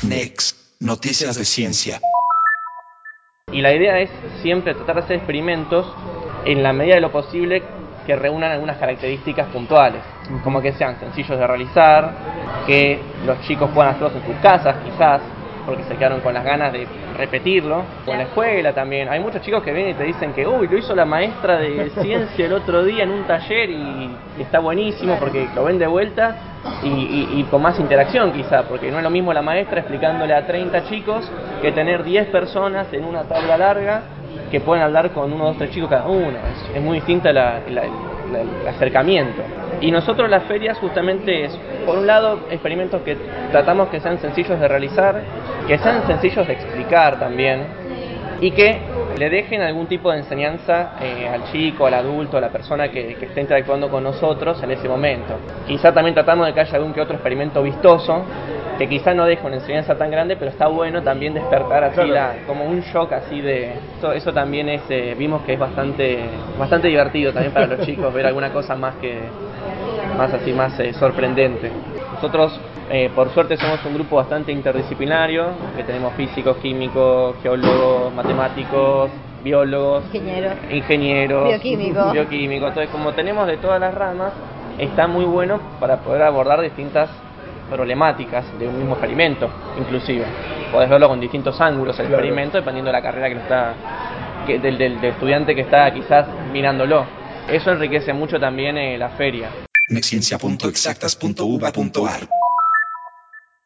Next, noticias de ciencia. Y la idea es siempre tratar de hacer experimentos en la medida de lo posible que reúnan algunas características puntuales, como que sean sencillos de realizar, que los chicos puedan hacerlos en sus casas quizás, porque se quedaron con las ganas de repetirlo, o en la escuela también. Hay muchos chicos que vienen y te dicen que uy, lo hizo la maestra de ciencia el otro día en un taller y está buenísimo porque lo ven de vuelta y con más interacción quizá, porque no es lo mismo la maestra explicándole a 30 chicos que tener 10 personas en una tabla larga que pueden hablar con 1, 2, 3 chicos cada uno. Es muy distinta el acercamiento. Y nosotros las ferias justamente es, por un lado, experimentos que tratamos que sean sencillos de realizar, que sean sencillos de explicar también, y que le dejen algún tipo de enseñanza al chico, al adulto, a la persona que esté interactuando con nosotros en ese momento. Quizá también tratamos de que haya algún que otro experimento vistoso, que quizá no deje una enseñanza tan grande, pero está bueno también despertar así como un shock así de... Eso también es, vimos que es bastante divertido también para los chicos ver alguna cosa más sorprendente. Nosotros por suerte somos un grupo bastante interdisciplinario, que tenemos físicos, químicos, geólogos, matemáticos, biólogos, ingenieros, bioquímicos. Entonces, como tenemos de todas las ramas, está muy bueno para poder abordar distintas problemáticas de un mismo experimento, inclusive. Podés verlo con distintos ángulos el experimento, dependiendo de la carrera del estudiante que está quizás mirándolo. Eso enriquece mucho también la feria. Nexciencia.exactas.uva.ar